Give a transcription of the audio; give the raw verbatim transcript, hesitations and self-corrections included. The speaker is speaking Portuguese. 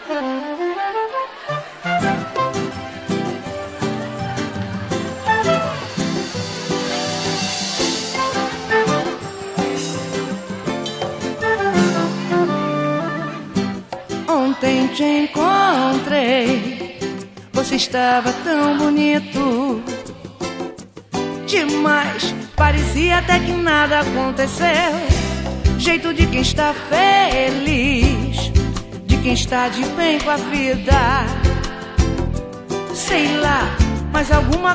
Ontem te encontrei, você estava tão bonito demais, parecia até que nada aconteceu. Jeito de quem está feliz, de quem está de bem com a vida. Sei lá, mas alguma